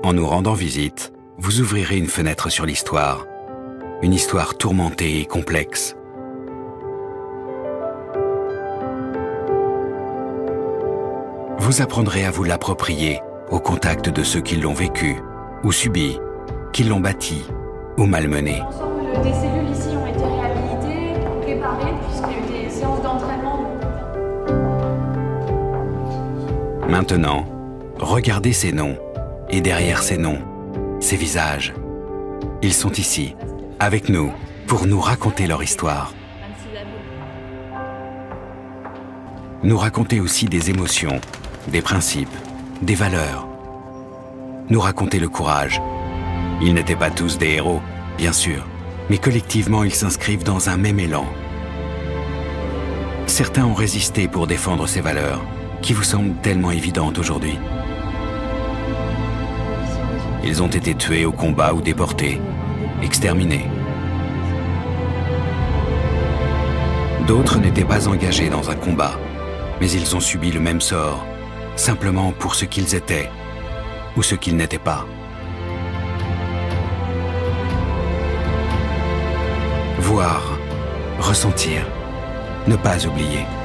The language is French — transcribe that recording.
En nous rendant visite, vous ouvrirez une fenêtre sur l'histoire. Une histoire tourmentée et complexe. Vous apprendrez à vous l'approprier au contact de ceux qui l'ont vécu, ou subi, qui l'ont bâti, ou malmené. L'ensemble des cellules ici ont été réhabilitées, préparées, puisqu'il y a eu des séances d'entraînement. Maintenant, regardez ces noms, et derrière ces noms, ces visages. Ils sont ici, avec nous, pour nous raconter leur histoire. Nous raconter aussi des émotions, des principes, des valeurs. Nous raconter le courage. Ils n'étaient pas tous des héros, bien sûr, mais collectivement ils s'inscrivent dans un même élan. Certains ont résisté pour défendre ces valeurs, qui vous semblent tellement évidentes aujourd'hui. Ils ont été tués au combat ou déportés, exterminés. D'autres n'étaient pas engagés dans un combat, mais ils ont subi le même sort, simplement pour ce qu'ils étaient, ou ce qu'ils n'étaient pas. Voir, ressentir, ne pas oublier.